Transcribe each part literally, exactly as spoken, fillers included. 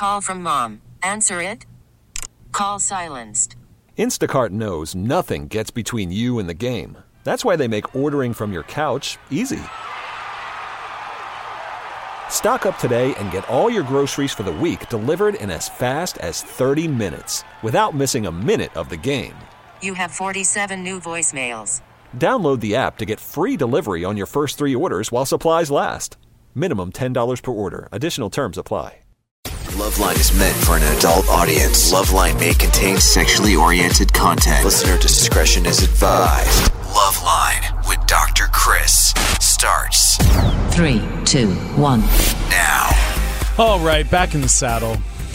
call from mom. Answer it. Call silenced. Instacart knows nothing gets between you and the game. That's why they make ordering from your couch easy. Stock up today and get all your groceries for the week delivered in as fast as thirty minutes without missing a minute of the game. You have forty-seven new voicemails. Download the app to get free delivery on your first three orders while supplies last. Minimum ten dollars per order. Additional terms apply. Loveline is meant for an adult audience. Loveline may contain sexually oriented content. Listener discretion is advised. Loveline with Doctor Chris starts. Three, two, one. Now. All right, back in the saddle.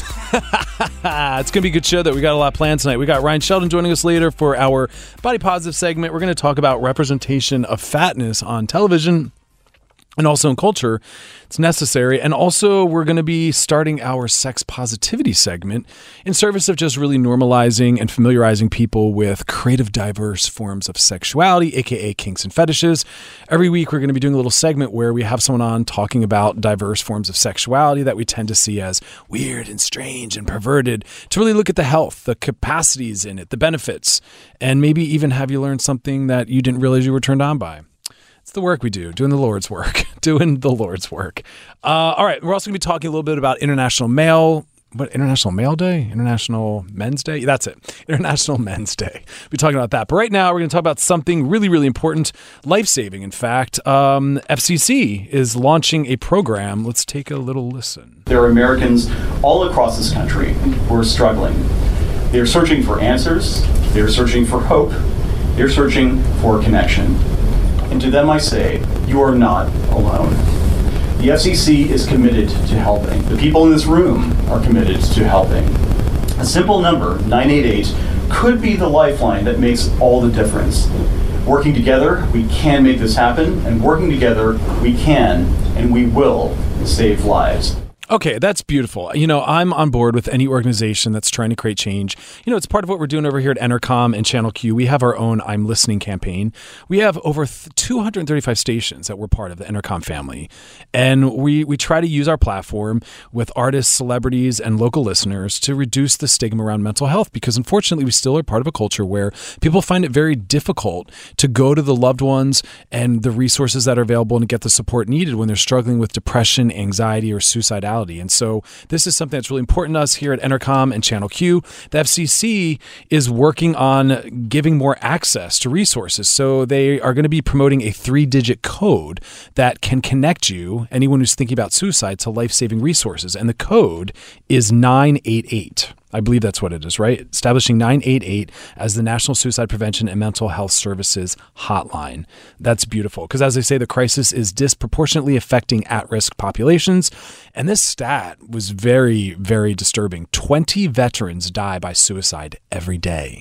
It's going to be a good show that we got a lot planned tonight. We got Ryan Sheldon joining us later for our Body Positive segment. We're going to talk about representation of fatness on television and also in culture. It's necessary. And also, we're going to be starting our sex positivity segment in service of just really normalizing and familiarizing people with creative, diverse forms of sexuality, aka kinks and fetishes. Every week, we're going to be doing a little segment where we have someone on talking about diverse forms of sexuality that we tend to see as weird and strange and perverted, to really look at the health, the capacities in it, the benefits, and maybe even have you learn something that you didn't realize you were turned on by. It's the work we do, doing the Lord's work, doing the Lord's work. Uh, all right, we're also going to be talking a little bit about International Male, what, International Male Day? International Men's Day? That's it, International Men's Day. We'll be talking about that. But right now, we're going to talk about something really, really important, life-saving, in fact. Um, F C C is launching a program. Let's take a little listen. There are Americans all across this country who are struggling. They're searching for answers. They're searching for hope. They're searching for connection. And to them I say, you are not alone. The F C C is committed to helping. The people in this room are committed to helping. A simple number, nine eight eight, could be the lifeline that makes all the difference. Working together, we can make this happen, and working together, we can and we will save lives. Okay, that's beautiful. You know, I'm on board with any organization that's trying to create change. You know, it's part of what we're doing over here at Entercom and Channel Q. We have our own I'm Listening campaign. We have over two hundred thirty-five stations that we're part of the Entercom family. And we, we try to use our platform with artists, celebrities, and local listeners to reduce the stigma around mental health, because unfortunately we still are part of a culture where people find it very difficult to go to the loved ones and the resources that are available and get the support needed when they're struggling with depression, anxiety, or suicidality. And so this is something that's really important to us here at Entercom and Channel Q. The F C C is working on giving more access to resources. So they are going to be promoting a three-digit code that can connect you, anyone who's thinking about suicide, to life-saving resources. And the code is nine eight eight. I believe that's what it is, right? Establishing nine eight eight as the National Suicide Prevention and Mental Health Services hotline. That's beautiful, because as I say, the crisis is disproportionately affecting at-risk populations. And this stat was very, very disturbing. twenty veterans die by suicide every day.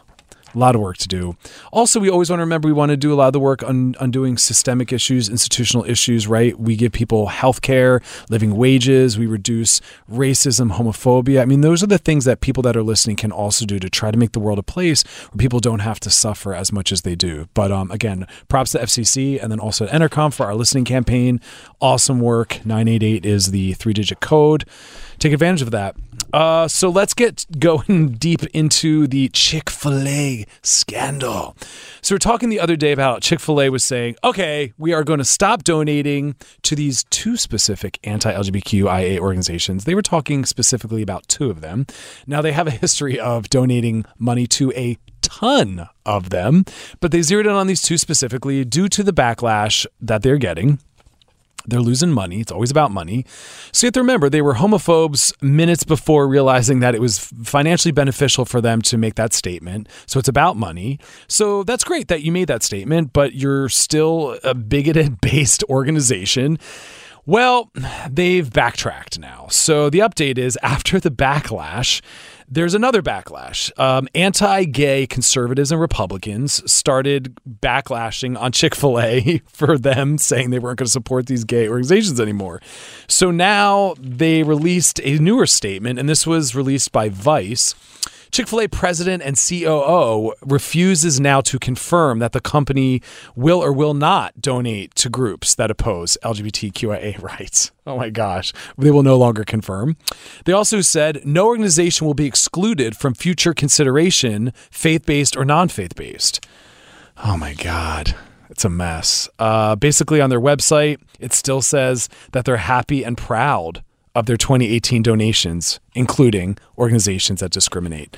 A lot of work to do. Also, we always want to remember we want to do a lot of the work on, on doing systemic issues, institutional issues, right? We give people health care, living wages. We reduce racism, homophobia. I mean, those are the things that people that are listening can also do to try to make the world a place where people don't have to suffer as much as they do. But um, again, props to F C C and then also to Entercom for our listening campaign. Awesome work. nine eight eight is the three-digit code. Take advantage of that. Uh, so let's get going deep into the Chick-fil-A scandal. So we're talking the other day about Chick-fil-A was saying, okay, we are going to stop donating to these two specific anti-L G B T Q I A organizations. They were talking specifically about two of them. Now they have a history of donating money to a ton of them, but they zeroed in on these two specifically due to the backlash that they're getting. They're losing money. It's always about money. So you have to remember, they were homophobes minutes before realizing that it was financially beneficial for them to make that statement. So it's about money. So that's great that you made that statement, but you're still a bigoted-based organization. Well, they've backtracked now. So the update is, after the backlash, there's another backlash. Um, anti-gay conservatives and Republicans started backlashing on Chick-fil-A for them saying they weren't going to support these gay organizations anymore. So now they released a newer statement, and this was released by Vice. Chick-fil-A president and C O O refuses now to confirm that the company will or will not donate to groups that oppose L G B T Q I A rights. Oh my gosh. They will no longer confirm. They also said no organization will be excluded from future consideration, faith-based or non-faith-based. Oh my God. It's a mess. Uh, basically, on their website, it still says that they're happy and proud of their twenty eighteen donations, including organizations that discriminate.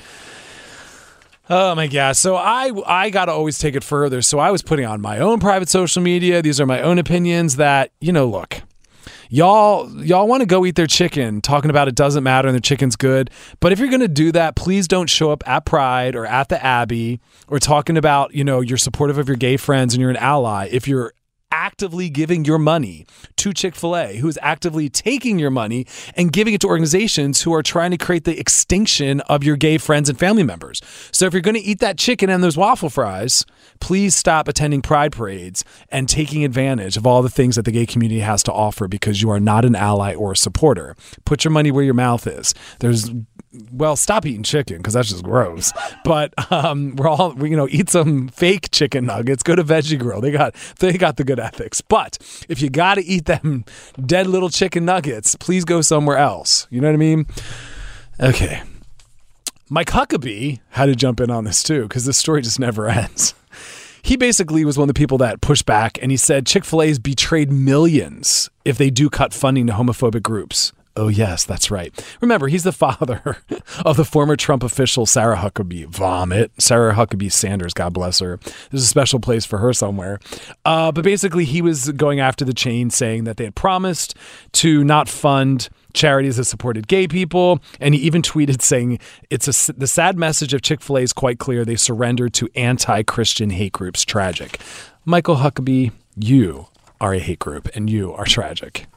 Oh my gosh. So I I got to always take it further. So I was putting on my own private social media. These are my own opinions that, you know, look, y'all y'all want to go eat their chicken, talking about it doesn't matter and their chicken's good. But if you're going to do that, please don't show up at Pride or at the Abbey or talking about, you know, you're supportive of your gay friends and you're an ally. If you're actively giving your money to Chick-fil-A, who is actively taking your money and giving it to organizations who are trying to create the extinction of your gay friends and family members. So if you're going to eat that chicken and those waffle fries, please stop attending pride parades and taking advantage of all the things that the gay community has to offer because you are not an ally or a supporter. Put your money where your mouth is. There's Well, stop eating chicken because that's just gross. But um, we're all, we, you know, eat some fake chicken nuggets. Go to Veggie Grill. They got they got the good ethics. But if you got to eat them dead little chicken nuggets, please go somewhere else. You know what I mean? Okay. Mike Huckabee had to jump in on this too because this story just never ends. He basically was one of the people that pushed back, and he said Chick-fil-A's betrayed millions if they do cut funding to homophobic groups. Oh, yes, that's right. Remember, he's the father of the former Trump official, Sarah Huckabee. Vomit. Sarah Huckabee Sanders, God bless her. There's a special place for her somewhere. Uh, but basically, he was going after the chain, saying that they had promised to not fund charities that supported gay people. And he even tweeted saying, "It's a, the sad message of Chick-fil-A is quite clear. They surrendered to anti-Christian hate groups. Tragic." Michael Huckabee, you are a hate group, and you are tragic.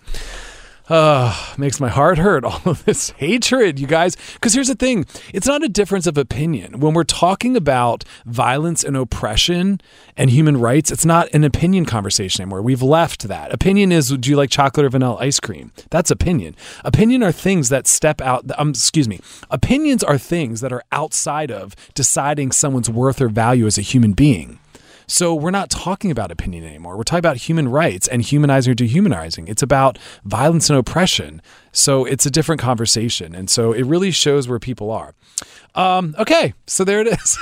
Uh, makes my heart hurt, all of this hatred, you guys. Because here's the thing. It's not a difference of opinion. When we're talking about violence and oppression and human rights, it's not an opinion conversation anymore. We've left that. Opinion is, do you like chocolate or vanilla ice cream? That's opinion. Opinion are things that step out, um, excuse me. Opinions are things that are outside of deciding someone's worth or value as a human being. So we're not talking about opinion anymore. We're talking about human rights and humanizing or dehumanizing. It's about violence and oppression. So it's a different conversation. And so it really shows where people are. Um, okay, so there it is.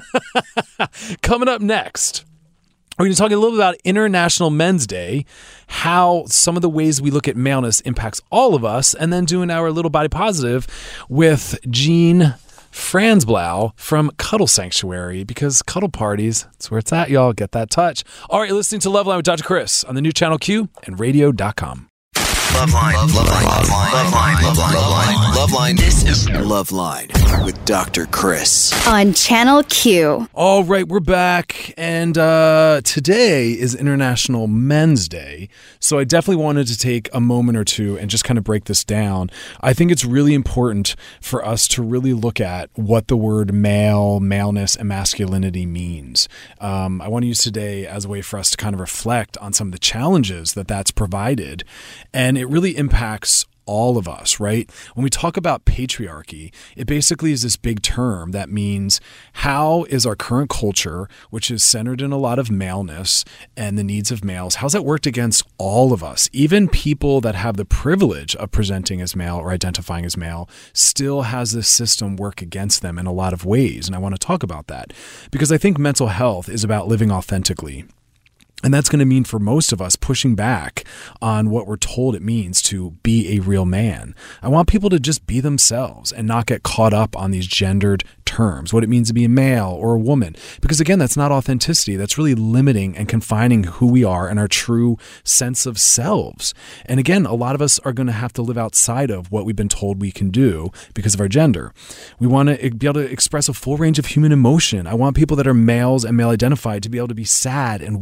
Coming up next, we're going to talk a little bit about International Men's Day, how some of the ways we look at maleness impacts all of us, and then doing our little body positive with Jean Franzblau from Cuddle Sanctuary, because cuddle parties, that's where it's at, y'all. Get that touch. All right, you're listening to Loveline with Doctor Chris on the new Channel Q and radio dot com. Loveline, Loveline, Loveline, Loveline, Loveline, Loveline, Loveline. This is Loveline with Doctor Chris on Channel Q. All right, we're back, and uh, today is International Men's Day, so I definitely wanted to take a moment or two and just kind of break this down. I think it's really important for us to really look at what the word male, maleness, and masculinity means. Um, I want to use today as a way for us to kind of reflect on some of the challenges that that's provided, and it really impacts all of us, right? When we talk about patriarchy, it basically is this big term that means how is our current culture, which is centered in a lot of maleness and the needs of males, how's that worked against all of us? Even people that have the privilege of presenting as male or identifying as male still has this system work against them in a lot of ways. And I want to talk about that because I think mental health is about living authentically. And that's going to mean for most of us pushing back on what we're told it means to be a real man. I want people to just be themselves and not get caught up on these gendered terms, what it means to be a male or a woman. Because again, that's not authenticity. That's really limiting and confining who we are and our true sense of selves. And again, a lot of us are going to have to live outside of what we've been told we can do because of our gender. We want to be able to express a full range of human emotion. I want people that are males and male identified to be able to be sad and weak and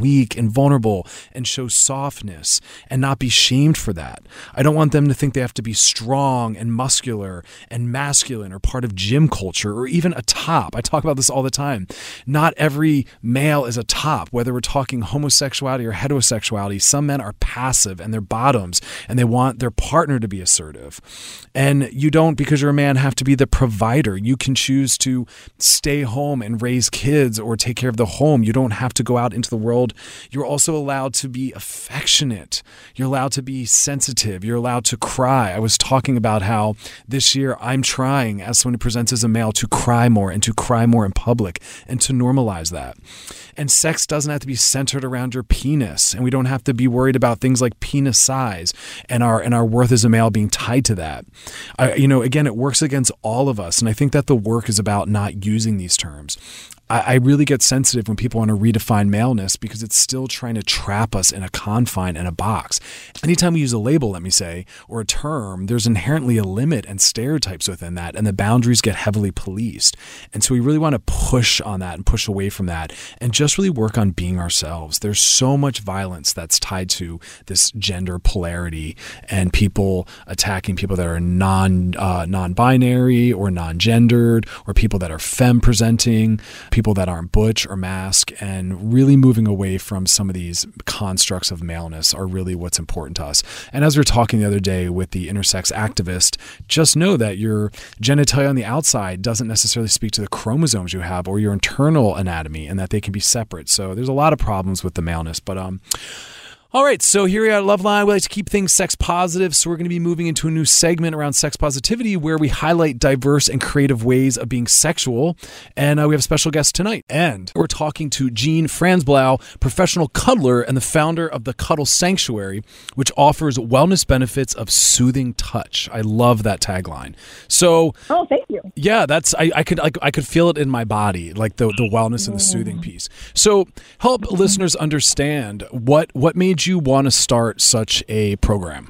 and vulnerable and show softness and not be shamed for that. I don't want them to think they have to be strong and muscular and masculine or part of gym culture or even a top. I talk about this all the time. Not every male is a top, whether we're talking homosexuality or heterosexuality. Some men are passive and they're bottoms and they want their partner to be assertive. And you don't, because you're a man, have to be the provider. You can choose to stay home and raise kids or take care of the home. You don't have to go out into the world. You're also allowed to be affectionate. You're allowed to be sensitive. You're allowed to cry. I was talking about how this year I'm trying, as someone who presents as a male, to cry more and to cry more in public and to normalize that. And sex doesn't have to be centered around your penis, and we don't have to be worried about things like penis size and our and our worth as a male being tied to that. I, you know, again, it works against all of us, and I think that the work is about not using these terms. I really get sensitive when people want to redefine maleness because it's still trying to trap us in a confine and a box. Anytime we use a label, let me say, or a term, there's inherently a limit and stereotypes within that, and the boundaries get heavily policed. And so we really want to push on that and push away from that and just really work on being ourselves. There's so much violence that's tied to this gender polarity and people attacking people that are non, uh, non-binary or non-gendered or people that are femme-presenting, people that aren't butch or masc, and really moving away from some of these constructs of maleness are really what's important to us. And as we were talking the other day with the intersex activist, just know that your genitalia on the outside doesn't necessarily speak to the chromosomes you have or your internal anatomy, and that they can be separate. So there's a lot of problems with the maleness, but um all right, so here we are at Loveline. We like to keep things sex positive, so we're going to be moving into a new segment around sex positivity where we highlight diverse and creative ways of being sexual. And uh, we have a special guest tonight. And we're talking to Jean Franzblau, professional cuddler and the founder of the Cuddle Sanctuary, which offers wellness benefits of soothing touch. I love that tagline. So, oh, thank you. Yeah, that's I, I could I, I could feel it in my body, like the the wellness and the soothing piece. So, help listeners understand what what made you want to start such a program?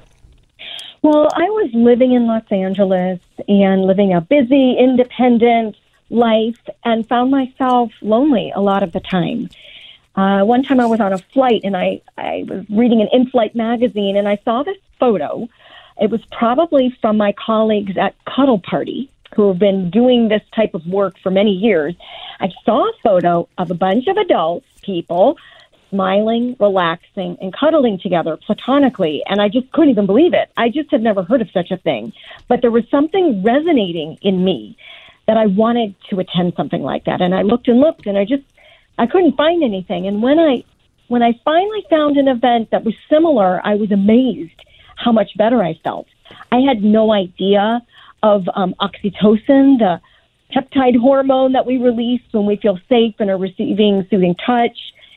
Well, I was living in Los Angeles and living a busy, independent life and found myself lonely a lot of the time. Uh, one time I was on a flight and I, I was reading an in-flight magazine and I saw this photo. It was probably from my colleagues at Cuddle Party who have been doing this type of work for many years. I saw a photo of a bunch of adults, people, smiling, relaxing, and cuddling together platonically. And I just couldn't even believe it. I just had never heard of such a thing. But there was something resonating in me that I wanted to attend something like that. And I looked and looked, and I just, I couldn't find anything. And when I, when I finally found an event that was similar, I was amazed how much better I felt. I had no idea of um, oxytocin, the peptide hormone that we release when we feel safe and are receiving soothing touch.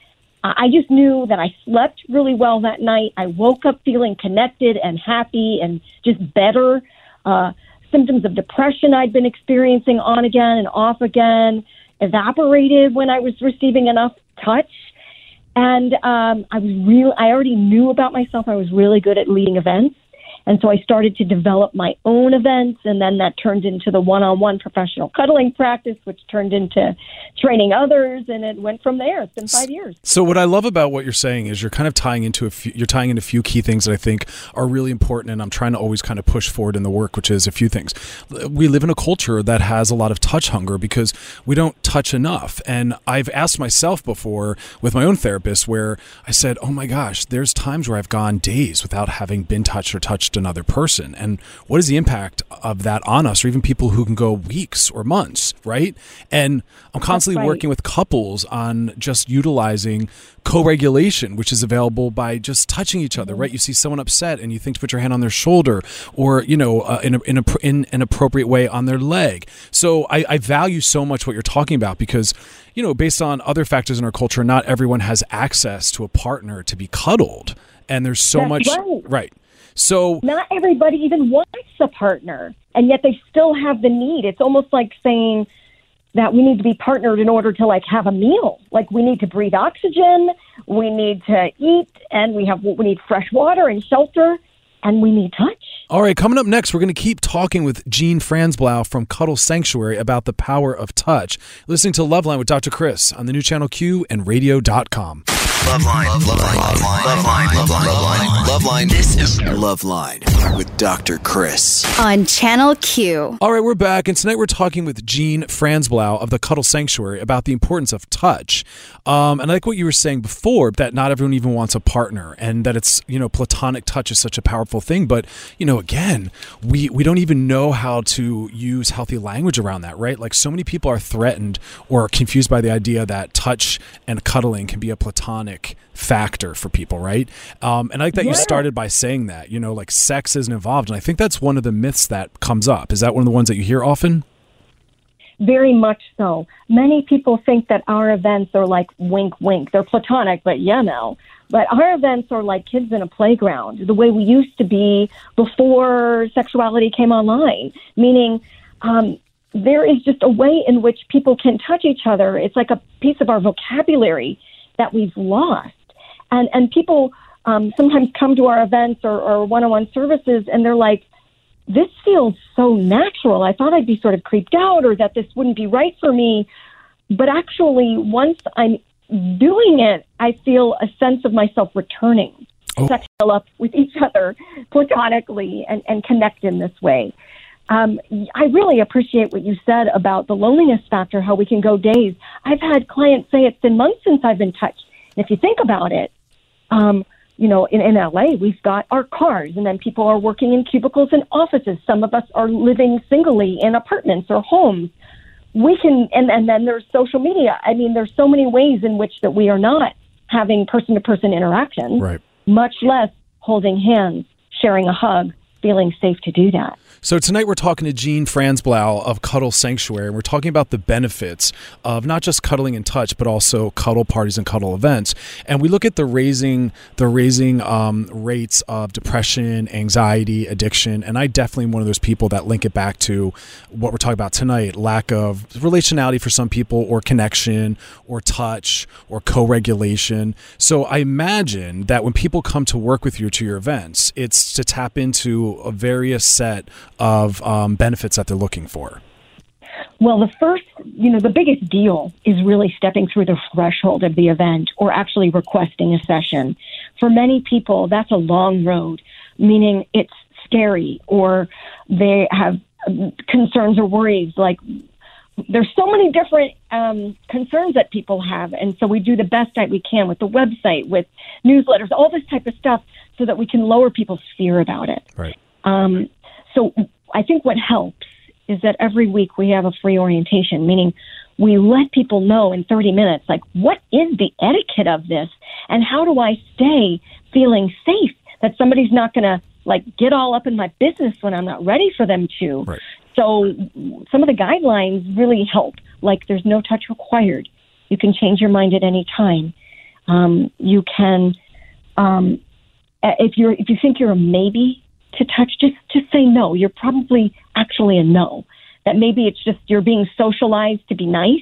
I just knew that I slept really well that night. I woke up feeling connected and happy and just better. Uh, symptoms of depression I'd been experiencing on again and off again evaporated when I was receiving enough touch. And um, I was real. I already knew about myself. I was really good at leading events. And so I started to develop my own events, and then that turned into the one-on-one professional cuddling practice, which turned into training others, and it went from there. It's been five years. So what I love about what you're saying is you're kind of tying into a few, you're tying into a few key things that I think are really important, and I'm trying to always kind of push forward in the work, which is a few things. We live in a culture that has a lot of touch hunger because we don't touch enough. And I've asked myself before with my own therapist where I said, oh my gosh, there's times where I've gone days without having been touched or touched another person, and what is the impact of that on us, or even people who can go weeks or months, right? And I'm constantly right. working with couples on just utilizing co-regulation, which is available by just touching each other, mm-hmm. right? You see someone upset and you think to put your hand on their shoulder, or you know, uh, in, a, in, a, in an appropriate way on their leg. So I, I value so much what you're talking about because, you know, based on other factors in our culture, not everyone has access to a partner to be cuddled, and there's so That's much right. right. So not everybody even wants a partner, and yet they still have the need. It's almost like saying that we need to be partnered in order to like have a meal. Like we need to breathe oxygen, we need to eat, and we have we need fresh water and shelter, and we need touch. All right, coming up next, we're going to keep talking with Jean Franzblau from Cuddle Sanctuary about the power of touch. Listening to Loveline with Doctor Chris on the new Channel Q and radio dot com. Loveline. Loveline. Loveline. Loveline. Loveline. Loveline. This is Loveline with Doctor Chris on Channel Q. All right, we're back, and tonight we're talking with Jean Franzblau of the Cuddle Sanctuary about the importance of touch. Um, and I like what you were saying before, that not everyone even wants a partner, and that it's, you know, platonic touch is such a powerful thing. But, you know, again, we, we don't even know how to use healthy language around that, right? Like, so many people are threatened or confused by the idea that touch and cuddling can be a platonic factor for people, right? Um, and I like that yeah. you started by saying that, you know, like sex isn't involved. And I think that's one of the myths that comes up. Is that one of the ones that you hear often? Very much so. Many people think that our events are like wink, wink. They're platonic, but yeah, no. But our events are like kids in a playground, the way we used to be before sexuality came online, meaning um, there is just a way in which people can touch each other. It's like a piece of our vocabulary that we've lost. And and people um, sometimes come to our events or, or one-on-one services, and they're like, this feels so natural. I thought I'd be sort of creeped out or that this wouldn't be right for me. But actually, once I'm doing it, I feel a sense of myself returning, oh. sexual up with each other platonically and, and connect in this way. Um, I really appreciate what you said about the loneliness factor, how we can go days. I've had clients say it's been months since I've been touched. And if you think about it, um, you know, in, in L A, we've got our cars, and then people are working in cubicles and offices. Some of us are living singly in apartments or homes. We can, and, and then there's social media. I mean, there's so many ways in which that we are not having person-to-person interaction, right. much less holding hands, sharing a hug, feeling safe to do that. So tonight we're talking to Jean Franzblau of Cuddle Sanctuary, and we're talking about the benefits of not just cuddling and touch, but also cuddle parties and cuddle events. And we look at the raising the raising um, rates of depression, anxiety, addiction, and I definitely am one of those people that link it back to what we're talking about tonight: lack of relationality for some people, or connection, or touch, or co-regulation. So I imagine that when people come to work with you to your events, it's to tap into a various set of um, benefits that they're looking for. Well, the first, you know, the biggest deal is really stepping through the threshold of the event or actually requesting a session. For many people, that's a long road, meaning it's scary or they have concerns or worries. Like, there's so many different um, concerns that people have. And so we do the best that we can with the website, with newsletters, all this type of stuff so that we can lower people's fear about it. Right. Um, so I think what helps is that every week we have a free orientation, meaning we let people know in thirty minutes, like, what is the etiquette of this? And how do I stay feeling safe that somebody's not going to, like, get all up in my business when I'm not ready for them to? Right. So some of the guidelines really help. Like, there's no touch required. You can change your mind at any time. Um, you can, um, if you're if you think you're a maybe to touch, just just say no. You're probably actually a no. That maybe it's just you're being socialized to be nice.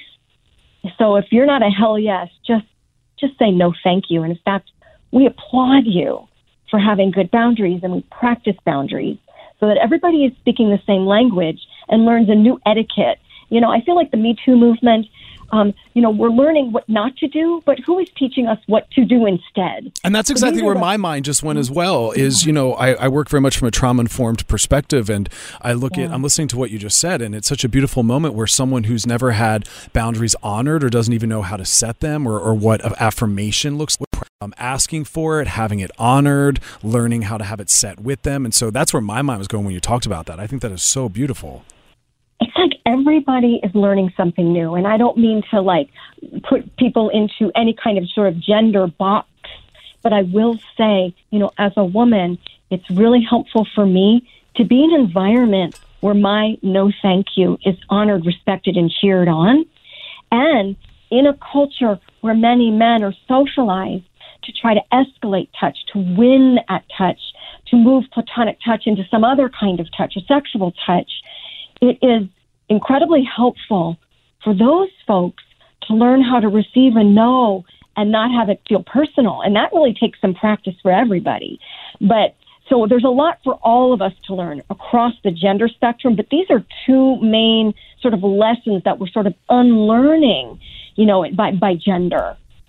So if you're not a hell yes, just just say no, thank you. And in fact, we applaud you for having good boundaries, and we practice boundaries so that everybody is speaking the same language and learns a new etiquette. You know, I feel like the Me Too movement, um, you know, we're learning what not to do, but who is teaching us what to do instead? And that's exactly so where the- my mind just went as well, is, you know, I, I work very much from a trauma-informed perspective, and I look yeah. at, I'm listening to what you just said, and it's such a beautiful moment where someone who's never had boundaries honored or doesn't even know how to set them or, or what affirmation looks like, um, asking for it, having it honored, learning how to have it set with them. And so that's where my mind was going when you talked about that. I think that is so beautiful. It's like everybody is learning something new. And I don't mean to, like, put people into any kind of sort of gender box, but I will say, you know, as a woman, it's really helpful for me to be in an environment where my no thank you is honored, respected, and cheered on. And in a culture where many men are socialized to try to escalate touch, to win at touch, to move platonic touch into some other kind of touch, a sexual touch, it is incredibly helpful for those folks to learn how to receive a no and not have it feel personal. And that really takes some practice for everybody. But so there's a lot for all of us to learn across the gender spectrum. But these are two main sort of lessons that we're sort of unlearning, you know, by, by gender. Does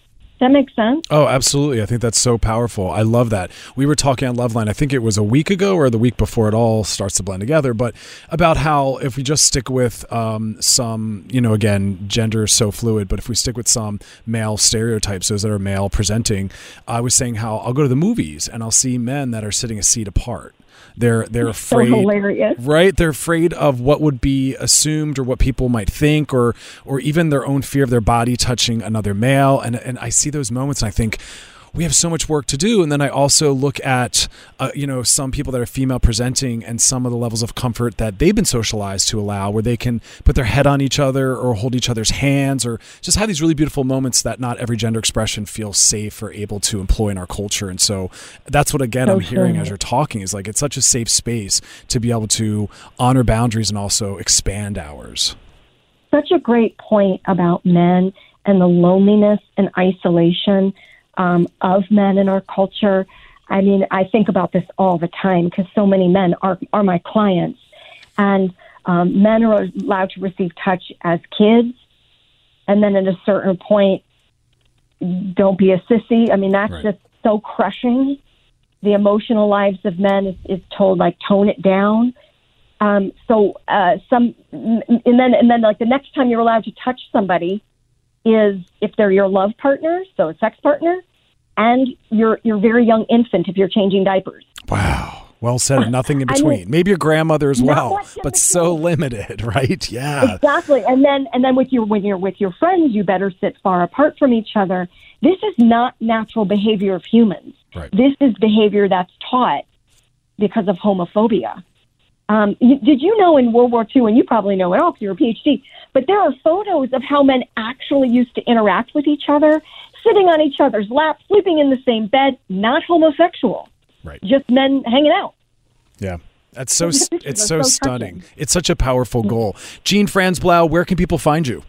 that make sense? Oh, absolutely. I think that's so powerful. I love that. We were talking on Loveline, I think it was a week ago or the week before it all starts to blend together, but about how if we just stick with um, some, you know, again, gender is so fluid, but if we stick with some male stereotypes, those that are male presenting, I was saying how I'll go to the movies and I'll see men that are sitting a seat apart. They're they're afraid, so hilarious. Right? They're afraid of what would be assumed or what people might think, or or even their own fear of their body touching another male. And and I see those moments and I think, we have so much work to do. And then I also look at, uh, you know, some people that are female presenting and some of the levels of comfort that they've been socialized to allow, where they can put their head on each other or hold each other's hands or just have these really beautiful moments that not every gender expression feels safe or able to employ in our culture. And so that's what, again, so I'm hearing true. As you're talking is like, it's such a safe space to be able to honor boundaries and also expand ours. Such a great point about men and the loneliness and isolation Um, of men in our culture. I mean, I think about this all the time because so many men are, are my clients. And um, men are allowed to receive touch as kids. And then at a certain point, don't be a sissy. I mean, that's right. Just so crushing. The emotional lives of men is, is told, like, tone it down. Um, so uh, some, and then, and then like the next time you're allowed to touch somebody is if they're your love partner, so a sex partner, and your your very young infant if you're changing diapers. Wow. Well said. And nothing in between. I mean, maybe your grandmother as well, but between. So limited, right? Yeah. Exactly. And then and then with your when you're with your friends, you better sit far apart from each other. This is not natural behavior of humans. Right. This is behavior that's taught because of homophobia. Um, you, did you know in World War Two, and you probably know it all because you're a P H D, but there are photos of how men actually used to interact with each other, sitting on each other's laps, sleeping in the same bed, not homosexual, right? Just men hanging out. Yeah. That's so, it's so, so stunning. Touching. It's such a powerful goal. Jean Franzblau, where can people find you?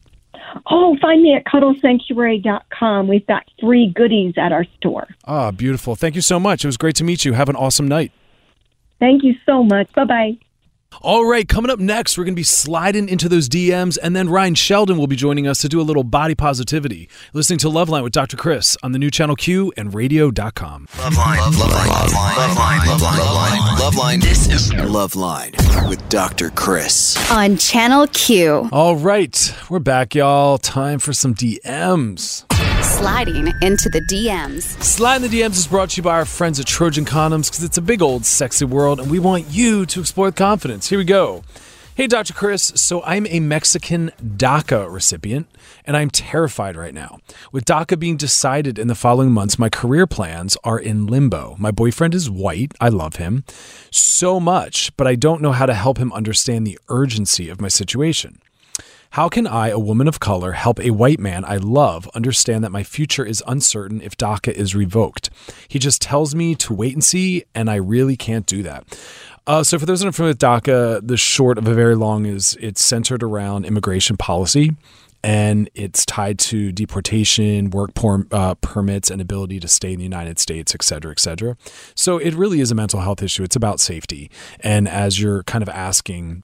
Oh, find me at cuddle sanctuary dot com. We've got free goodies at our store. Ah, beautiful. Thank you so much. It was great to meet you. Have an awesome night. Thank you so much. Bye-bye. All right, coming up next, we're going to be sliding into those D Ms, and then Ryan Sheldon will be joining us to do a little body positivity. Listening to Loveline with Doctor Chris on the new Channel Q and radio dot com. Loveline, Loveline, Loveline, Loveline, Loveline, Loveline. This is Loveline with Doctor Chris on Channel Q. All right, we're back, y'all. Time for some D Ms. Sliding into the D Ms. Sliding the D Ms is brought to you by our friends at Trojan Condoms because it's a big old sexy world and we want you to explore with confidence. Here we go. Hey, Doctor Chris. So I'm a Mexican DACA recipient and I'm terrified right now. With DACA being decided in the following months, my career plans are in limbo. My boyfriend is white. I love him so much, but I don't know how to help him understand the urgency of my situation. How can I, a woman of color, help a white man I love understand that my future is uncertain if DACA is revoked? He just tells me to wait and see, and I really can't do that. Uh, so for those that are familiar with DACA, the short of a very long is it's centered around immigration policy, and it's tied to deportation, work por- uh, permits, and ability to stay in the United States, et cetera, et cetera. So it really is a mental health issue. It's about safety. And as you're kind of asking,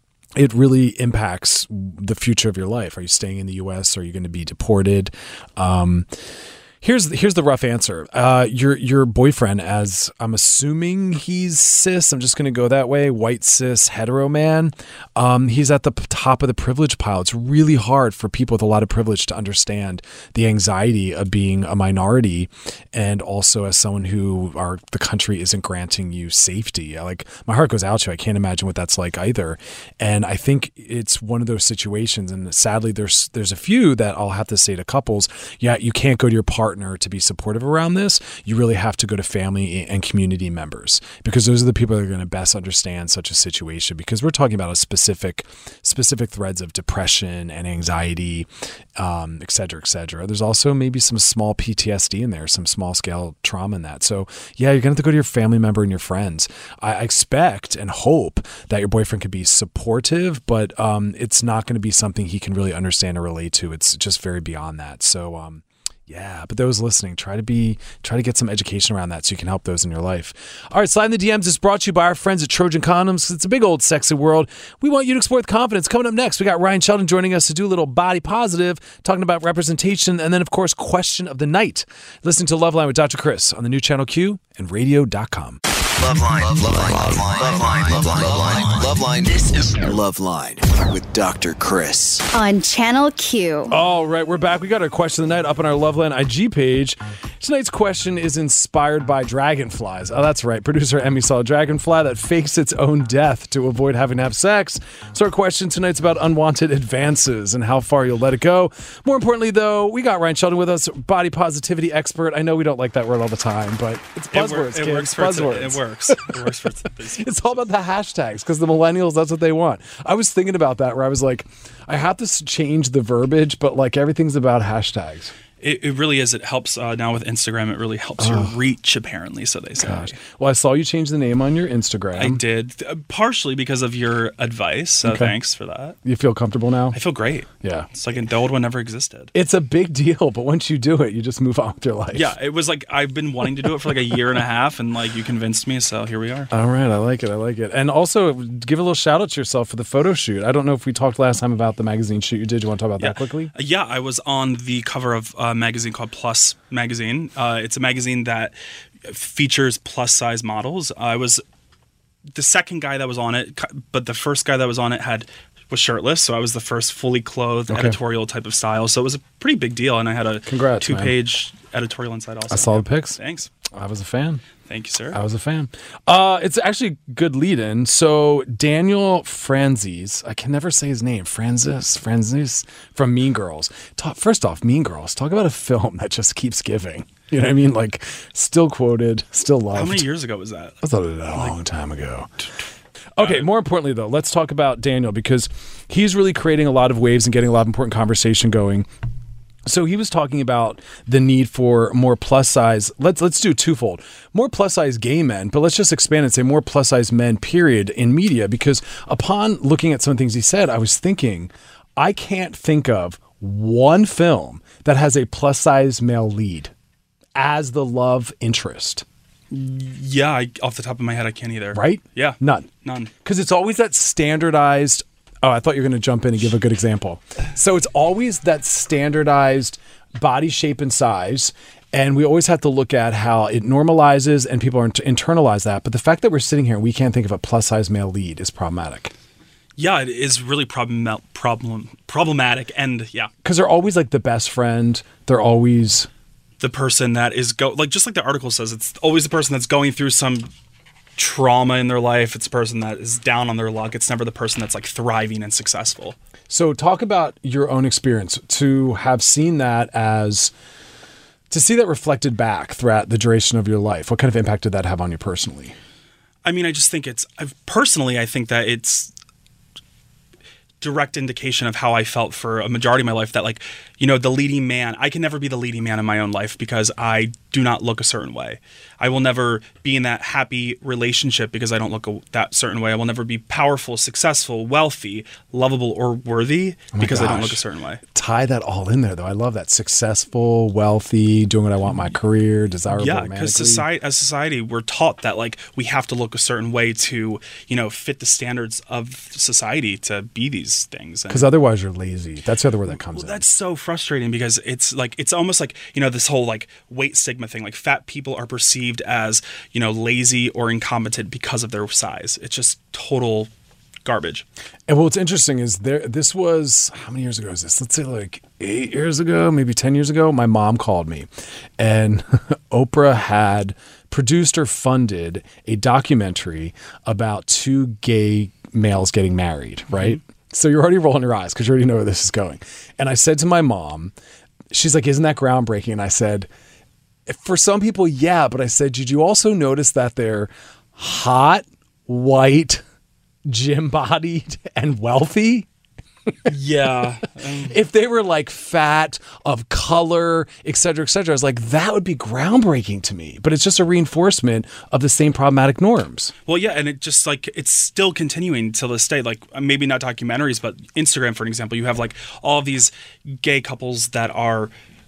it really impacts the future of your life. Are you staying in the U S? Are you going to be deported? Um, Here's here's the rough answer. Uh, your your boyfriend, as I'm assuming he's cis, I'm just going to go that way, white cis hetero man. Um, he's at the top of the privilege pile. It's really hard for people with a lot of privilege to understand the anxiety of being a minority, and also as someone who our the country isn't granting you safety. Like my heart goes out to you. I can't imagine what that's like either. And I think it's one of those situations. And sadly, there's there's a few that I'll have to say to couples. Yeah, you can't go to your partner to be supportive around this. You really have to go to family and community members because those are the people that are going to best understand such a situation, because we're talking about a specific specific threads of depression and anxiety, um, et cetera, et cetera. There's also maybe some small P T S D in there, some small scale trauma in that. So yeah, you're going to have to go to your family member and your friends. I expect and hope that your boyfriend could be supportive, but um, it's not going to be something he can really understand or relate to. It's just very beyond that. So um, Yeah, but those listening, try to be, try to get some education around that so you can help those in your life. All right, Slide in the D Ms is brought to you by our friends at Trojan Condoms. It's a big old sexy world. We want you to explore with confidence. Coming up next, we got Ryan Sheldon joining us to do a little body positive, talking about representation, and then, of course, question of the night. Listen to Loveline with Doctor Chris on the new Channel Q and radio dot com. Loveline, Loveline, Loveline, Loveline, Loveline, Loveline. This is Loveline with Doctor Chris on Channel Q. All right, we're back. We got our question of the night up on our Loveline I G page. Tonight's question is inspired by dragonflies. Oh, that's right. Producer Emmy saw a dragonfly that fakes its own death to avoid having to have sex. So our question tonight's about unwanted advances and how far you'll let it go. More importantly, though, we got Ryan Sheldon with us, body positivity expert. I know we don't like that word all the time, but it's buzzwords. It, wor- it works for buzzwords. It works. It works for It's all about the hashtags because the millennials, that's what they want. I was thinking about that where I was like, I have to change the verbiage, but like everything's about hashtags. It, it really is. It helps uh, now with Instagram. It really helps oh. you reach, apparently, so they say. Gosh. Well, I saw you change the name on your Instagram. I did, uh, partially because of your advice, so okay. thanks for that. You feel comfortable now? I feel great. Yeah. It's like the old one never existed. It's a big deal, but once you do it, you just move on with your life. Yeah, it was like I've been wanting to do it for like a year and a half, and like you convinced me, so here we are. All right, I like it, I like it. And also, give a little shout out to yourself for the photo shoot. I don't know if we talked last time about the magazine shoot you did. You want to talk about yeah. that quickly? Yeah, I was on the cover of a magazine called Plus magazine. Uh, it's a magazine that features plus size models. I was the second guy that was on it, but the first guy that was on it had was shirtless, so I was the first fully clothed okay. editorial type of style. So it was a pretty big deal, and I had a Congrats, two page man. editorial inside also. I saw the pics. Thanks. I was a fan. Thank you, sir. I was a fan. Uh, it's actually a good lead-in. So Daniel Franzese, I can never say his name, Franzese, Franzese, from Mean Girls. Talk, first off, Mean Girls, talk about a film that just keeps giving. You know what I mean? Like, still quoted, still loved. How many years ago was that? That's a long like, time ago. Okay, more importantly, though, let's talk about Daniel because he's really creating a lot of waves and getting a lot of important conversation going. So he was talking about the need for more plus size. Let's let's do twofold. More plus size gay men, but let's just expand and say more plus size men, period, in media. Because upon looking at some things he said, I was thinking, I can't think of one film that has a plus size male lead as the love interest. Yeah, I, off the top of my head, I can't either. Right? Yeah. None. None. Because it's always that standardized. Oh, I thought you were going to jump in and give a good example. So it's always that standardized body shape and size. And we always have to look at how it normalizes and people are internalize that. But the fact that we're sitting here and we can't think of a plus size male lead is problematic. Yeah, it is really problem, problem problematic. And yeah. Because they're always like the best friend. They're always the person that is go like just like the article says, it's always the person that's going through some trauma in their life. It's the person that is down on their luck. It's never the person that's like thriving and successful. So talk about your own experience to have seen that as to see that reflected back throughout the duration of your life. What kind of impact did that have on you personally? I mean, I just think it's I've, personally, I think that it's direct indication of how I felt for a majority of my life that like, you know, the leading man, I can never be the leading man in my own life because I do not look a certain way. I will never be in that happy relationship because I don't look a, that certain way. I will never be powerful, successful, wealthy, lovable, or worthy oh because gosh. I don't look a certain way. Tie that all in there though. I love that. Successful, wealthy, doing what I want in my career, desirable, yeah, because society, as society, we're taught that like we have to look a certain way to, you know, fit the standards of society to be these things. Because otherwise you're lazy. That's the other word that comes well, in. That's so frustrating because it's like it's almost like, you know, this whole like weight stigma thing. Like fat people are perceived as, you know, lazy or incompetent because of their size. It's just total garbage. And what's interesting is there. This was how many years ago is this? Let's say like eight years ago, maybe ten years ago. My mom called me, and Oprah had produced or funded a documentary about two gay males getting married. Right. Mm-hmm. So you're already rolling your eyes because you already know where this is going. And I said to my mom, she's like, "Isn't that groundbreaking?" And I said, for some people, yeah. But I said, did you also notice that they're hot, white, gym-bodied, and wealthy? Yeah. If they were like fat, of color, et cetera, et cetera, I was like, that would be groundbreaking to me. But it's just a reinforcement of the same problematic norms. Well, yeah, and it just like it's still continuing till this day. Like maybe not documentaries, but Instagram, for an example, you have like all of these gay couples that are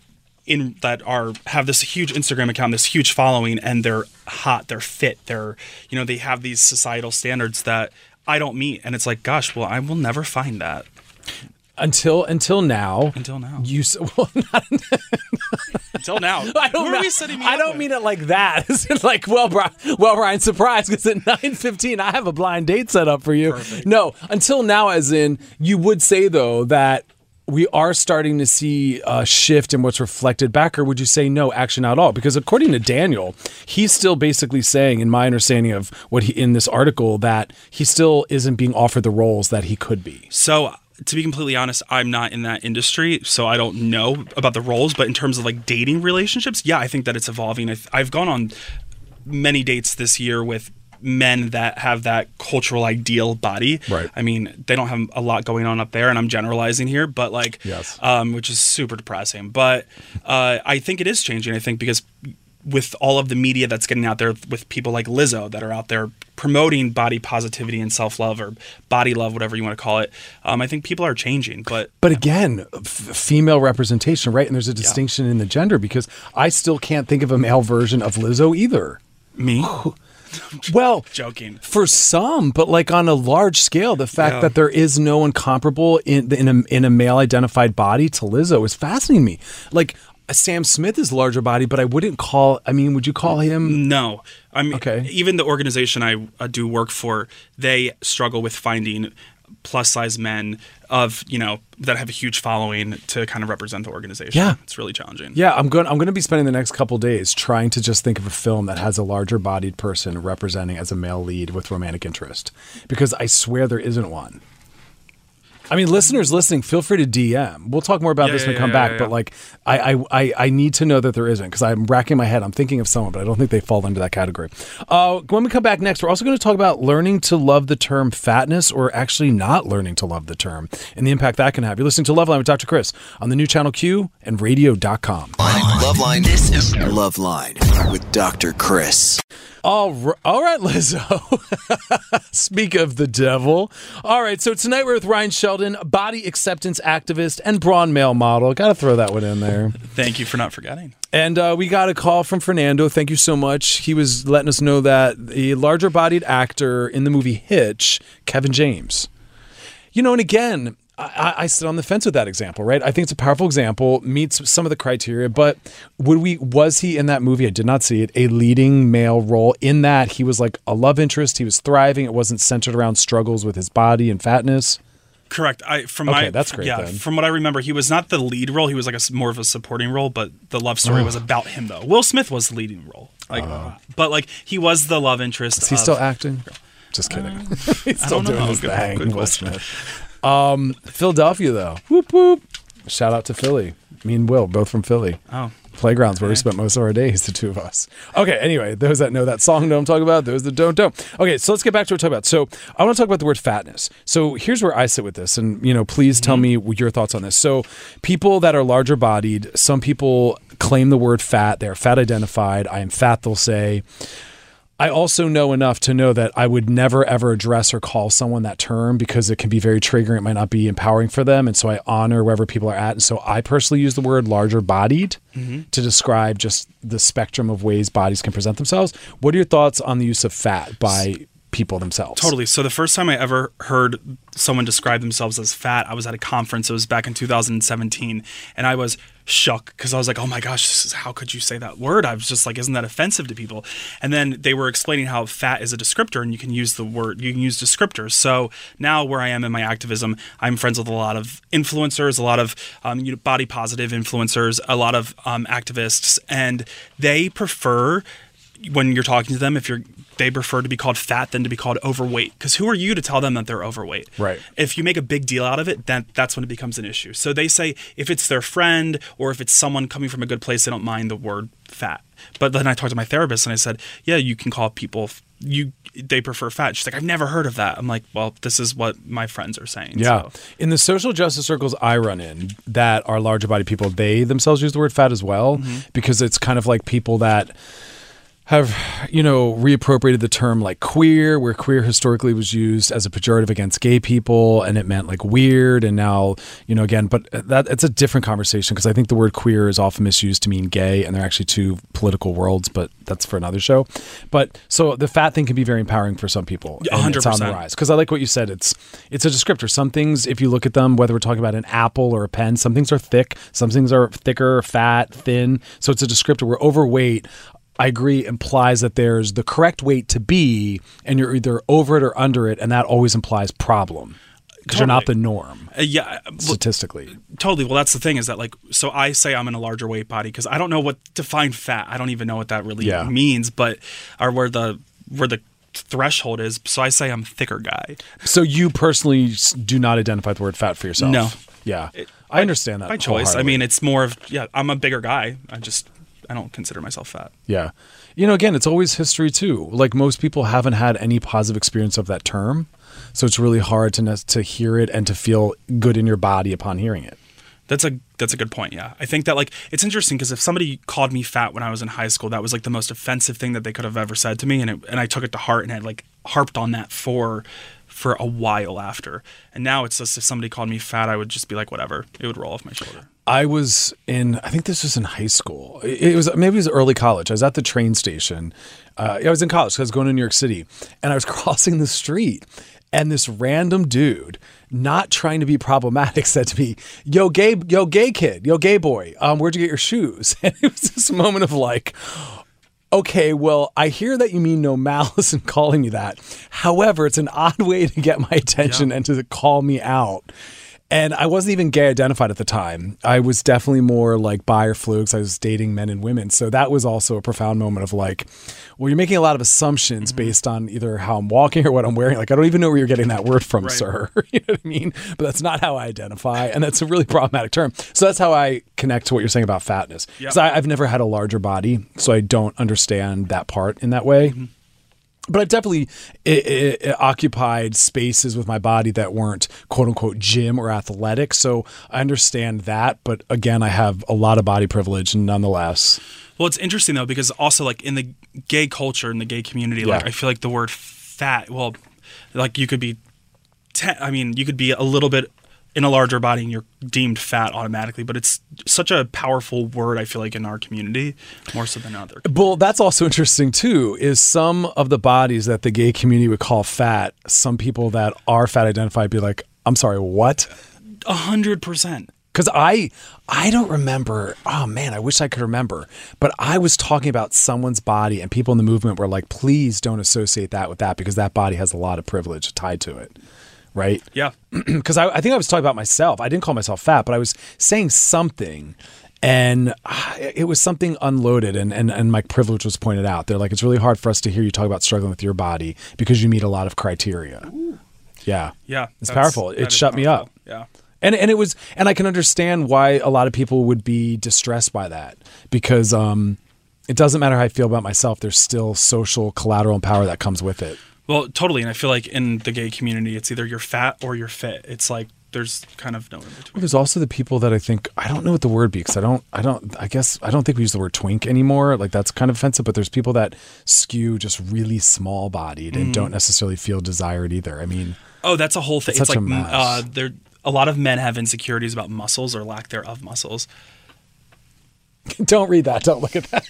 in that are have this huge Instagram account, this huge following, and they're hot, they're fit, they're, you know, they have these societal standards that I don't meet. And it's like, gosh, well, I will never find that. Until until now. Until now. You s- well, not until now. I don't, Who know, are we setting me I up don't with? mean it like that. It's like, well, Brian, well, Ryan, surprise, because at nine fifteen, I have a blind date set up for you. Perfect. No, until now, as in, you would say, though, that we are starting to see a shift in what's reflected back, or would you say no, actually not at all? Because according to Daniel, he's still basically saying, in my understanding of what he in this article, that he still isn't being offered the roles that he could be. So, to be completely honest, I'm not in that industry, so I don't know about the roles. But in terms of like dating relationships, yeah, I think that it's evolving. I've, I've gone on many dates this year with men that have that cultural ideal body. Right. I mean, they don't have a lot going on up there, and I'm generalizing here, but like, yes. um, which is super depressing. But uh, I think it is changing. I think because with all of the media that's getting out there, with people like Lizzo that are out there promoting body positivity and self-love, or body love, whatever you want to call it, um, I think people are changing. But but again, f- female representation, right? And there's a distinction yeah. in the gender, because I still can't think of a male version of Lizzo either. Me? Well, joking for some, but like on a large scale, the fact Yeah. that there is no one comparable in in a, in a male identified body to Lizzo is fascinating me. Like, Sam Smith is larger body, but I wouldn't call, I mean, would you call him? No. I mean, Okay. even the organization I uh, do work for, they struggle with finding plus size men of, you know, that have a huge following to kind of represent the organization. Yeah. It's really challenging. Yeah, I'm going I'm going to be spending the next couple days trying to just think of a film that has a larger bodied person representing as a male lead with romantic interest, because I swear there isn't one. I mean, listeners listening, feel free to D M. We'll talk more about Yeah, this when we yeah, come yeah, back. yeah, But yeah. like, I, I, I, I need to know that there isn't, because I'm racking my head. I'm thinking of someone, but I don't think they fall into that category. Uh, when we come back next, we're also going to talk about learning to love the term fatness, or actually not learning to love the term, and the impact that can have. You're listening to Loveline with Doctor Chris on the new Channel Q and radio dot com. Loveline. This is Loveline with Doctor Chris. All right, all right, Lizzo. Speak of the devil. All right, so tonight we're with Ryan Sheldon, body acceptance activist and brawn male model. Got to throw that one in there. Thank you for not forgetting. And uh, we got a call from Fernando. Thank you so much. He was letting us know that the larger-bodied actor in the movie Hitch, Kevin James. You know, and again, I, I sit on the fence with that example, right? I think it's a powerful example, meets some of the criteria, but would we? Was he in that movie? I did not see it. A leading male role in that he was like a love interest. He was thriving. It wasn't centered around struggles with his body and fatness. Correct. I from Okay, my that's great Yeah, then. from what I remember, he was not the lead role. He was like a s- more of a supporting role, but the love story Oh. was about him though. Will Smith was the leading role, like, but like he was the love interest. Is he of, still acting? Just kidding. He's I still don't know. doing his Good- thing. good Will question. Smith. Um, Philadelphia, though. Whoop, whoop. Shout out to Philly. Me and Will, both from Philly. Oh. Playgrounds where we spent most of our days, the two of us. Okay, anyway, those that know that song know what I'm talking about, those that don't, don't. Okay, so let's get back to what we're talking about. So I want to talk about the word fatness. So here's where I sit with this, and, you know, please tell me your thoughts on this. So people that are larger bodied, some people claim the word fat. They're fat identified. I am fat, they'll say. I also know enough to know that I would never, ever address or call someone that term, because it can be very triggering. It might not be empowering for them. And so I honor wherever people are at. And so I personally use the word larger bodied Mm-hmm. to describe just the spectrum of ways bodies can present themselves. What are your thoughts on the use of fat by people themselves? Totally. So the first time I ever heard someone describe themselves as fat, I was at a conference. It was back in two thousand seventeen, and I was shook because I was like, "Oh my gosh, this is, how could you say that word?" I was just like, "Isn't that offensive to people?" And then they were explaining how fat is a descriptor, and you can use the word, you can use descriptors. So now, where I am in my activism, I'm friends with a lot of influencers, a lot of um, you know, body positive influencers, a lot of um, activists, and they prefer, when you're talking to them, if you're they prefer to be called fat than to be called overweight, because who are you to tell them that they're overweight? Right. If you make a big deal out of it, then that's when it becomes an issue. So they say if it's their friend or if it's someone coming from a good place, they don't mind the word fat. But then I talked to my therapist and I said, yeah, you can call people you they prefer fat. She's like, I've never heard of that. I'm like, well, this is what my friends are saying. Yeah. So. In the social justice circles I run in that are larger body people, they themselves use the word fat as well, Mm-hmm. because it's kind of like people that have, you know, reappropriated the term like queer, where queer historically was used as a pejorative against gay people, and it meant like weird. And now, you know, again, but that it's a different conversation because I think the word queer is often misused to mean gay, and they're actually two political worlds, but that's for another show. But so the fat thing can be very empowering for some people. one hundred percent. It's on the rise. Because I like what you said. It's it's a descriptor. Some things, if you look at them, whether we're talking about an apple or a pen, some things are thick, some things are thicker, fat, thin. So it's a descriptor. We're overweight. I agree, implies that there's the correct weight to be, and you're either over it or under it, and that always implies problem because Totally. you're not the norm. Uh, yeah, well, statistically. Totally. Well, that's the thing is that like, so I say I'm in a larger weight body because I don't know what define fat. I don't even know what that really Yeah. means, but or where the where the threshold is. So I say I'm a thicker guy. So you personally s- do not identify the word fat for yourself? No. Yeah, It- I understand that By choice. I wholeheartedly. mean, it's more of yeah. I'm a bigger guy. I just I don't consider myself fat. Yeah. You know, again, it's always history too. Like most people haven't had any positive experience of that term. So it's really hard to to hear it and to feel good in your body upon hearing it. That's a that's a good point. Yeah, I think that like it's interesting because if somebody called me fat when I was in high school, that was like the most offensive thing that they could have ever said to me, and it, and I took it to heart and had like harped on that for for a while after. And now it's just if somebody called me fat, I would just be like whatever. It would roll off my shoulder. I was in, I think this was in high school. It was maybe it was early college. I was at the train station. Uh, I was in college. So I was going to New York City, and I was crossing the street, and this random dude, not trying to be problematic, said to me, "Yo, gay, yo, gay kid, yo, gay boy, um, where'd you get your shoes?" And it was this moment of like, okay, well, I hear that you mean no malice in calling me that. However, it's an odd way to get my attention Yeah. and to call me out. And I wasn't even gay identified at the time. I was definitely more like bi or flu because I was dating men and women. So that was also a profound moment of like, well, you're making a lot of assumptions Mm-hmm. based on either how I'm walking or what I'm wearing. Like, I don't even know where you're getting that word from, Right. sir. You know what I mean? But that's not how I identify. And that's a really problematic term. So that's how I connect to what you're saying about fatness. Because Yep. I've never had a larger body, so I don't understand that part in that way. Mm-hmm. But I've definitely it, it, it occupied spaces with my body that weren't quote unquote gym or athletic. So I understand that. But again, I have a lot of body privilege nonetheless. Well, it's interesting though because also like in the gay culture in the gay community, like Yeah. I feel like the word fat. Well, like you could be, te- I mean, you could be a little bit in a larger body and you're deemed fat automatically. But it's such a powerful word. I feel like in our community more so than other. Well, that's also interesting too, is some of the bodies that the gay community would call fat, some people that are fat identified be like, I'm sorry, what? A hundred percent. Because I, I don't remember. Oh man, I wish I could remember. But I was talking about someone's body, and people in the movement were like, "Please don't associate that with that because that body has a lot of privilege tied to it." Right? Yeah. Because I, I think I was talking about myself. I didn't call myself fat, but I was saying something, and ah, it was something unloaded, and, and and my privilege was pointed out. They're like, it's really hard for us to hear you talk about struggling with your body because you meet a lot of criteria. Yeah. Yeah. It's that's- powerful. It that is shut me powerful. up. Yeah. And and it was, and I can understand why a lot of people would be distressed by that because um, it doesn't matter how I feel about myself. There's still social collateral and power that comes with it. Well, totally. And I feel like in the gay community, it's either you're fat or you're fit. It's like there's kind of no in between. There's also the people that I think, I don't know what the word be because I don't, I don't, I guess, I don't think we use the word twink anymore. Like that's kind of offensive, but there's people that skew just really small bodied and Mm. don't necessarily feel desired either. I mean, Oh, that's a whole thing. It's It's, such a like mess. uh, there. A lot of men have insecurities about muscles or lack thereof muscles. don't read that. Don't look at that.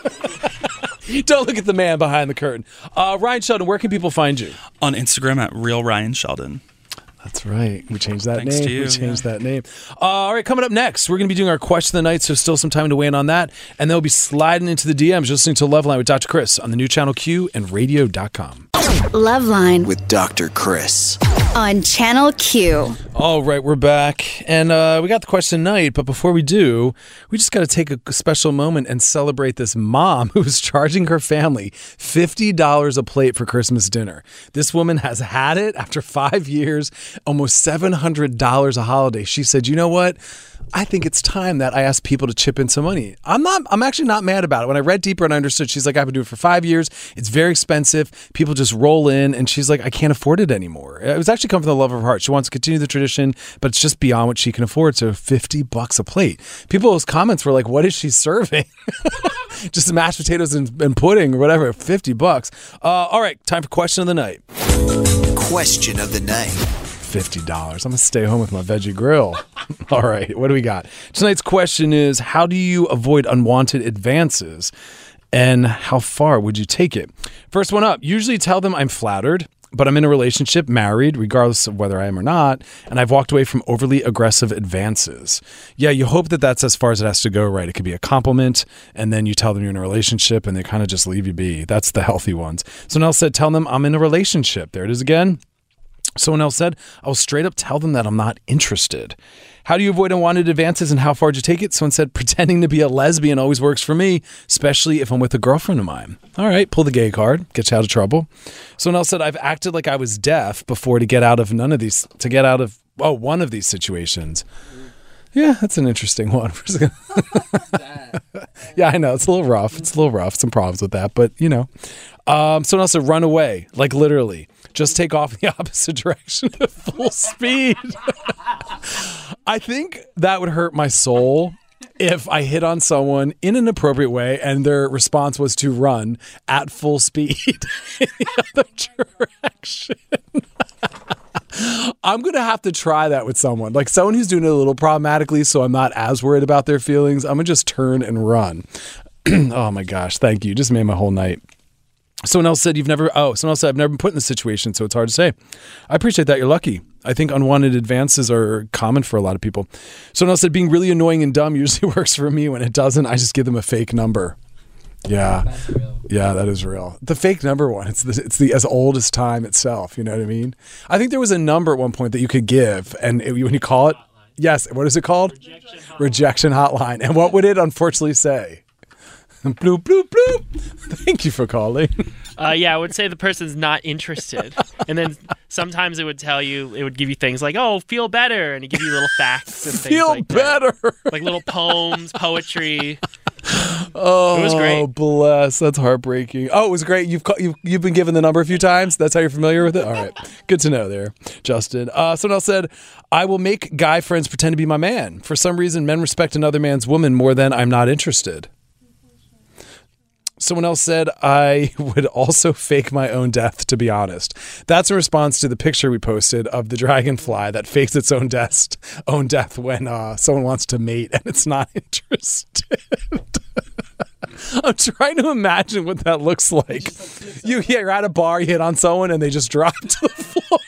Don't look at the man behind the curtain. Uh, Ryan Sheldon, where can people find you? On Instagram at Real Ryan Sheldon. That's right. We changed that Thanks name. to you, we changed yeah. that name. Uh, all right, coming up next, we're going to be doing our question of the night, so still some time to weigh in on that. And then we'll be sliding into the D Ms, listening to Loveline with Doctor Chris on the new Channel Q and radio dot com. Loveline With Doctor Chris. on Channel Q. All right, we're back. And uh, we got the question tonight, but before we do, we just got to take a special moment and celebrate this mom who is charging her family fifty dollars a plate for Christmas dinner. This woman has had it after five years, almost seven hundred dollars a holiday. She said, you know what? I think it's time that I ask people to chip in some money. I'm not, I'm actually not mad about it. When I read deeper and I understood, she's like, I've been doing it for five years. It's very expensive. People just roll in. And she's like, I can't afford it anymore. It was actually actually come from the love of her heart. She wants to continue the tradition, but it's just beyond what she can afford. So fifty bucks a plate. People's comments were like, what is she serving? Just mashed potatoes and, and pudding or whatever. fifty bucks. Uh, all right. Time for question of the night. Question of the night. fifty dollars. I'm going to stay home with my veggie grill. All right. What do we got? Tonight's question is, how do you avoid unwanted advances? And how far would you take it? First one up. Usually tell them I'm flattered, but I'm in a relationship, married, regardless of whether I am or not, and I've walked away from overly aggressive advances. Yeah, you hope that that's as far as it has to go, right? It could be a compliment, and then you tell them you're in a relationship, and they kind of just leave you be. That's the healthy ones. Someone else said, tell them I'm in a relationship. There it is again. Someone else said, I'll straight up tell them that I'm not interested. How do you avoid unwanted advances and how far do you take it? Someone said, pretending to be a lesbian always works for me, especially if I'm with a girlfriend of mine. All right, pull the gay card, get you out of trouble. Someone else said, I've acted like I was deaf before to get out of none of these, to get out of, oh, one of these situations. Yeah, that's an interesting one. Yeah, I know. It's a little rough. It's a little rough. Some problems with that, but you know. Um, someone else said, run away, like literally. Just take off in the opposite direction at full speed. I think that would hurt my soul if I hit on someone in an appropriate way and their response was to run at full speed in the other direction. I'm going to have to try that with someone. Like someone who's doing it a little problematically, so I'm not as worried about their feelings. I'm going to just turn and run. Oh my gosh, thank you. Just made my whole night. Someone else said you've never, oh, someone else said I've never been put in this situation, so it's hard to say. I appreciate that. You're lucky. I think unwanted advances are common for a lot of people. Someone else said being really annoying and dumb usually works for me. When it doesn't, I just give them a fake number. Yeah. That's real. Yeah, that is real. The fake number one, it's the, it's the as old as time itself. You know what I mean? I think there was a number at one point that you could give, and it, when you call it, yes, what is it called? Rejection hotline. Rejection hotline. And what would it unfortunately say? Bloop, bloop, bloop. Thank you for calling. Uh, yeah, I would say the person's not interested. And then sometimes it would tell you, it would give you things like, oh, feel better. And it give you little facts and things feel like better. That. Like little poems, poetry. Oh, it was great. Bless. That's heartbreaking. Oh, it was great. You've, you've you've been given the number a few times. That's how you're familiar with it? All right. Good to know there, Justin. Uh, someone else said, I will make guy friends pretend to be my man. For some reason, men respect another man's woman more than I'm not interested. Someone else said, I would also fake my own death, to be honest. That's in response to the picture we posted of the dragonfly that fakes its own death, own death when uh, someone wants to mate and it's not interested. I'm trying to imagine what that looks like. You, yeah, you're at a bar, you hit on someone, and they just drop to the floor.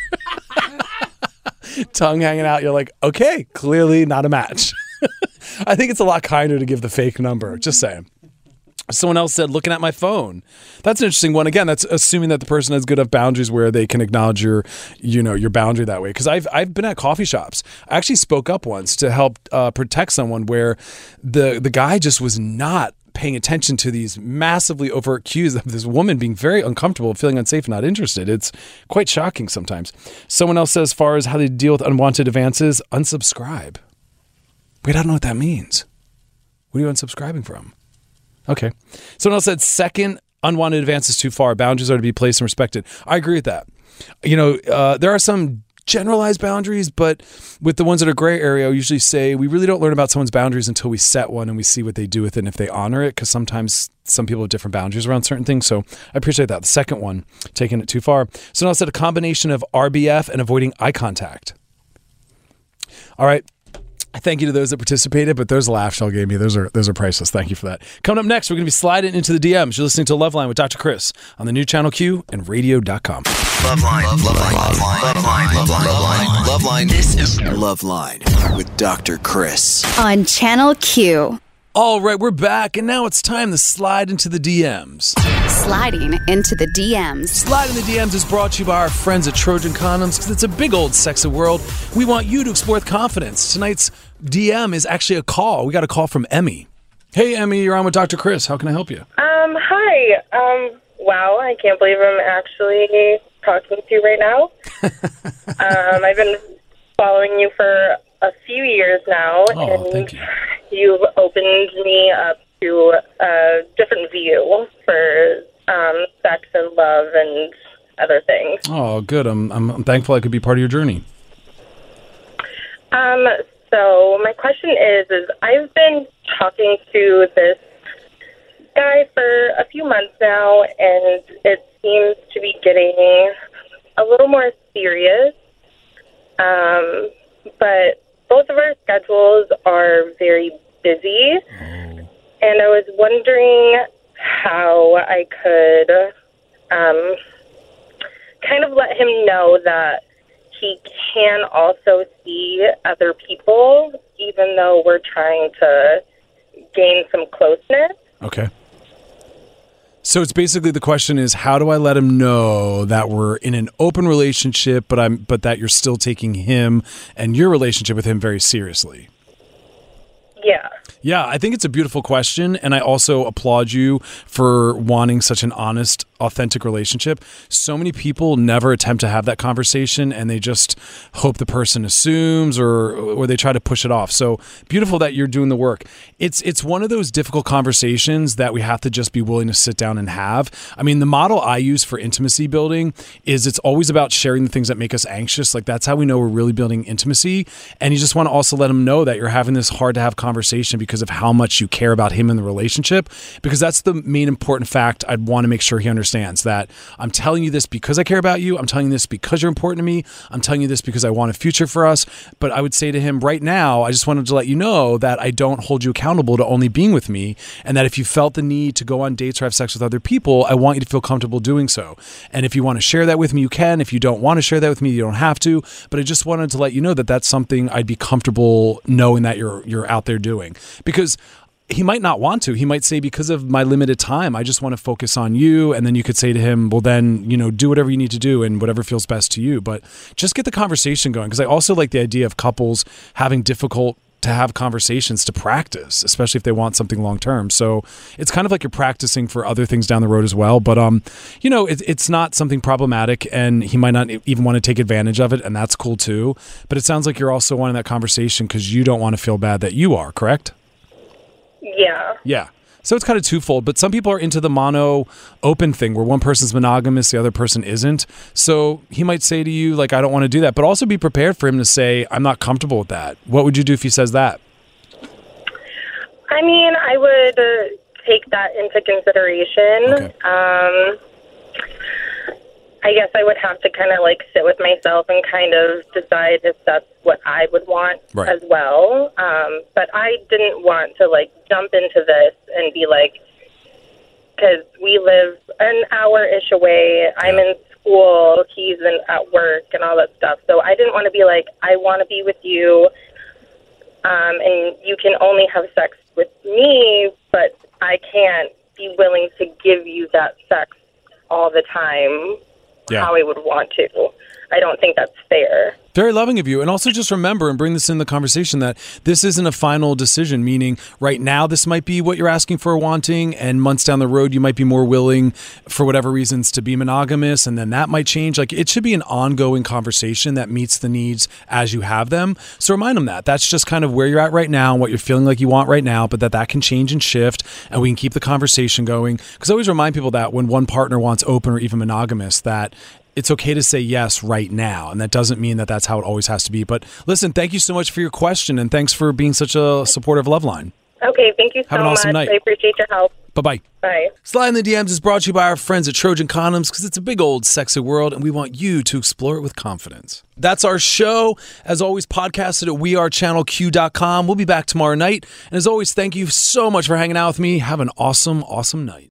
Tongue hanging out. You're like, okay, clearly not a match. I think it's a lot kinder to give the fake number. Just saying. Someone else said, looking at my phone. That's an interesting one. Again, that's assuming that the person has good enough boundaries where they can acknowledge your, you know, your boundary that way. Because I've I've been at coffee shops. I actually spoke up once to help uh, protect someone where the the guy just was not paying attention to these massively overt cues of this woman being very uncomfortable, feeling unsafe, not interested. It's quite shocking sometimes. Someone else says, as far as how they deal with unwanted advances, unsubscribe. Wait, I don't know what that means. What are you unsubscribing from? Okay. Someone else said second, unwanted advances too far. Boundaries are to be placed and respected. I agree with that. You know, uh, there are some generalized boundaries, but with the ones that are gray area, I usually say we really don't learn about someone's boundaries until we set one and we see what they do with it and if they honor it, because sometimes some people have different boundaries around certain things. So I appreciate that. The second one, taking it too far. Someone else said a combination of R B F and avoiding eye contact. All right. Thank you to those that participated, but those laughs y'all gave me, those are those are priceless. Thank you for that. Coming up next, we're going to be sliding into the D Ms. You're listening to Loveline with Doctor Chris on the new Channel Q and radio dot com. Loveline, Loveline, Loveline, Loveline, Loveline, Loveline, Loveline. This is Loveline with Doctor Chris on Channel Q. All right, we're back, and now it's time to slide into the D Ms. Sliding into the D Ms. Sliding the D Ms is brought to you by our friends at Trojan Condoms, because it's a big old sexy world. We want you to explore with confidence. Tonight's D M is actually a call. We got a call from Emmy. Hey, Emmy, you're on with Doctor Chris. How can I help you? Um, hi. Um, wow, I can't believe I'm actually talking to you right now. um, I've been following you for a few years now, oh, and thank you. You've opened me up to a different view for um, sex and love and other things. Oh, good. I'm, I'm I'm thankful I could be part of your journey. Um, so my question is, is I've been talking to this guy for a few months now, and it seems to be getting a little more serious. Um, but both of our schedules are very busy, and I was wondering how I could um, kind of let him know that he can also see other people, even though we're trying to gain some closeness. Okay. So it's basically the question is, how do I let him know that we're in an open relationship, but I'm but that you're still taking him and your relationship with him very seriously? Yeah. Yeah, I think it's a beautiful question, and I also applaud you for wanting such an honest, authentic relationship. So many people never attempt to have that conversation, and they just hope the person assumes or or they try to push it off. So beautiful that you're doing the work. It's it's one of those difficult conversations that we have to just be willing to sit down and have. I mean, the model I use for intimacy building is it's always about sharing the things that make us anxious. Like, that's how we know we're really building intimacy. And you just want to also let them know that you're having this hard to have conversation because of how much you care about him in the relationship, because that's the main important fact I'd want to make sure he understands, that I'm telling you this because I care about you. I'm telling you this because you're important to me. I'm telling you this because I want a future for us. But I would say to him right now, I just wanted to let you know that I don't hold you accountable to only being with me, and that if you felt the need to go on dates or have sex with other people, I want you to feel comfortable doing so. And if you want to share that with me, you can. If you don't want to share that with me, you don't have to. But I just wanted to let you know that that's something I'd be comfortable knowing that you're you're out there doing. Because he might not want to. He might say, because of my limited time, I just want to focus on you. And then you could say to him, well, then, you know, do whatever you need to do and whatever feels best to you. But just get the conversation going. Because I also like the idea of couples having difficult to have conversations to practice, especially if they want something long term. So it's kind of like you're practicing for other things down the road as well. But, um, you know, it, it's not something problematic, and he might not even want to take advantage of it. And that's cool too. But it sounds like you're also wanting that conversation because you don't want to feel bad that you are, correct? Yeah. Yeah. So it's kind of twofold, but some people are into the mono open thing where one person's monogamous, the other person isn't. So he might say to you, like, I don't want to do that, but also be prepared for him to say, I'm not comfortable with that. What would you do if he says that? I mean, I would uh, take that into consideration. Okay. Um, I guess I would have to kind of like sit with myself and kind of decide if that's what I would want right. as well. Um, but I didn't want to like jump into this and be like, because we live an hour-ish away. Yeah. I'm in school. He's in, at work and all that stuff. So I didn't want to be like, I want to be with you, um, and you can only have sex with me, but I can't be willing to give you that sex all the time. Yeah. How I would want to. I don't think that's fair. Very loving of you. And also just remember and bring this in the conversation that this isn't a final decision, meaning right now this might be what you're asking for or wanting, and months down the road you might be more willing for whatever reasons to be monogamous, and then that might change. Like, it should be an ongoing conversation that meets the needs as you have them. So remind them that. That's just kind of where you're at right now and what you're feeling like you want right now, but that that can change and shift, and we can keep the conversation going. Because I always remind people that when one partner wants open or even monogamous, that it's okay to say yes right now. And that doesn't mean that that's how it always has to be. But listen, thank you so much for your question, and thanks for being such a supportive Loveline. Okay, thank you so Have an awesome much. night. I appreciate your help. Bye-bye. Bye. Slide in the D Ms is brought to you by our friends at Trojan Condoms, because it's a big old sexy world and we want you to explore it with confidence. That's our show. As always, podcasted at we are channel q dot com. We'll be back tomorrow night. And as always, thank you so much for hanging out with me. Have an awesome, awesome night.